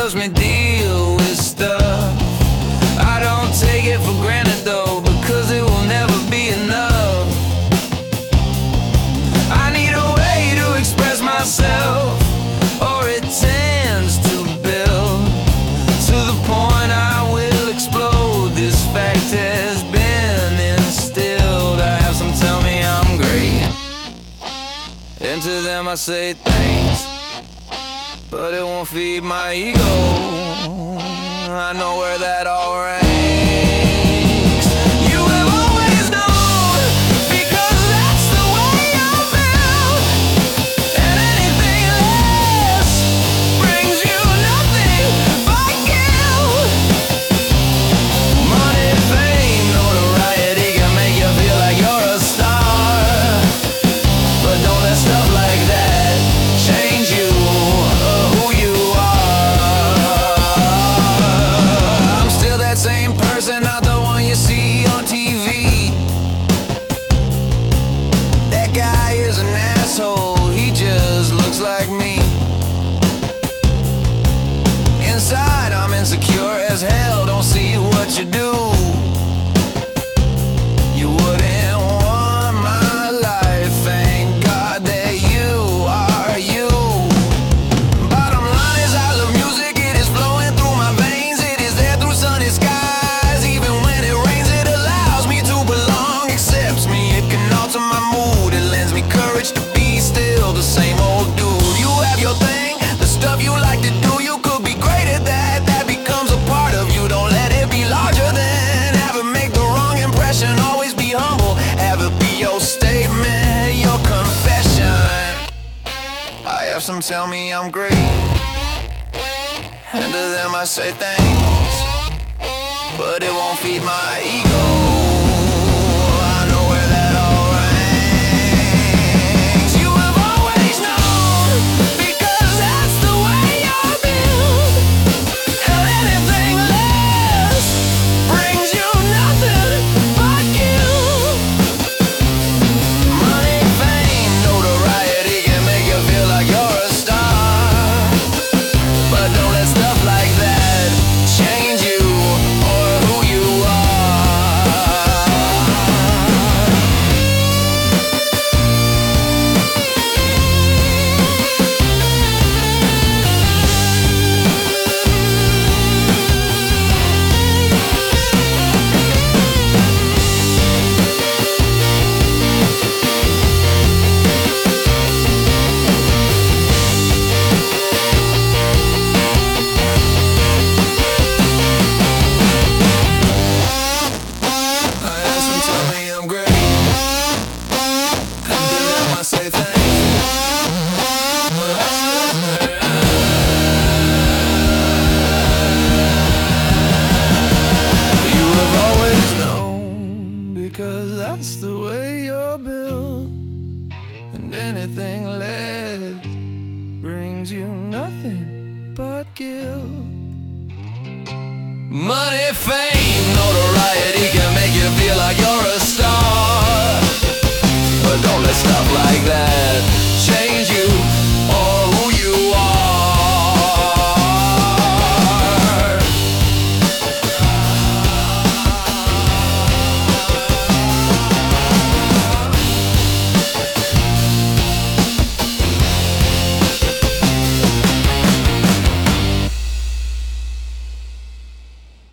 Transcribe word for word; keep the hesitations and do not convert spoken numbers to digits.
helps me deal with stuff. I don't take it for granted though, because it will never be enough. I need a way to express myself, or it tends to build to the point I will explode. This fact has been instilled. I have some tell me I'm great, and to them I say thanks, but it won't feed my ego. I know where that all ranks. You have always known, because that's the way I feel, and anything less brings you nothing but guilt. Money, fame, notoriety can make you feel like you're a star, but don't let stuff like that change you. Same person, not the one you see on T V. That guy is an asshole, he just looks like me. Inside I'm insecure as hell, don't see what you do. You wouldn't want my life, thank God that you are you. Bottom line is I love music, it is flowing through my veins, it is there through sunny skies. Some tell me I'm great, and to them I say thanks, but it won't feed my ego. I know where that all ranks. You have always known, because that's the way you're built, and anything less brings you nothing but guilt. Money, fame, notoriety can make you feel like you're because that's the way you're built, and anything less brings you nothing but guilt. Money, fame.